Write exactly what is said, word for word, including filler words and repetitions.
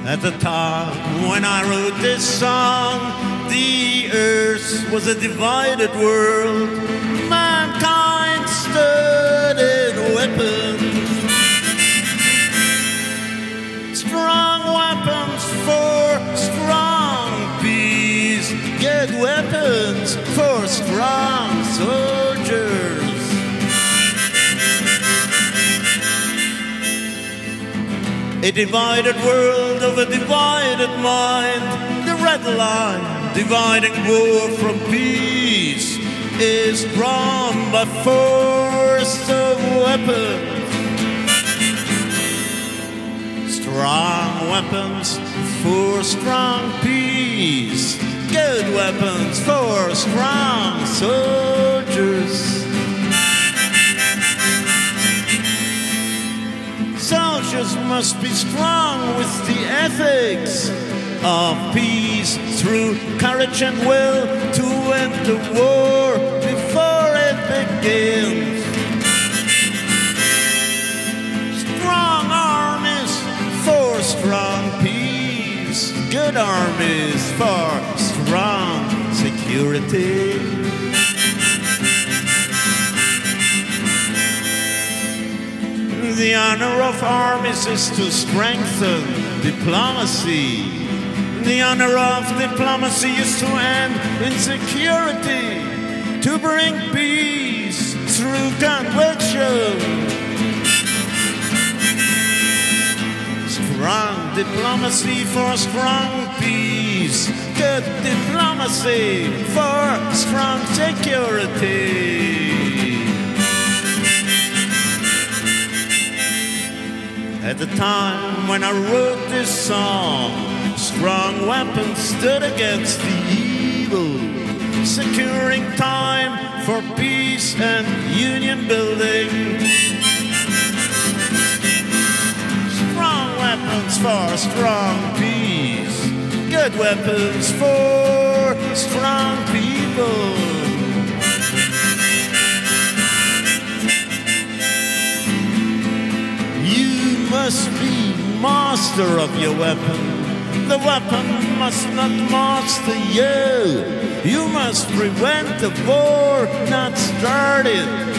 At the time when I wrote this song, the earth was a divided world. Mankind stood in weapons, strong weapons for strong peace, good weapons for strong soldiers. A divided world of a divided mind. The red line dividing war from peace is drawn by force of weapons. Strong weapons for strong peace. Good weapons for strong soldiers. Soldiers must be strong with the ethics of peace, through courage and will to end the war before it begins. Strong armies for strong peace, good armies for strong security. The honor of armies is to strengthen diplomacy. The honor of diplomacy is to end insecurity, to bring peace through conviction. Strong diplomacy for strong peace, good diplomacy for strong security. At the time when I wrote this song, strong weapons stood against the evil, securing time for peace and union building. Strong weapons for strong peace, good weapons for strong people. Must be master of your weapon. The weapon must not master you. You must prevent the war, not start it.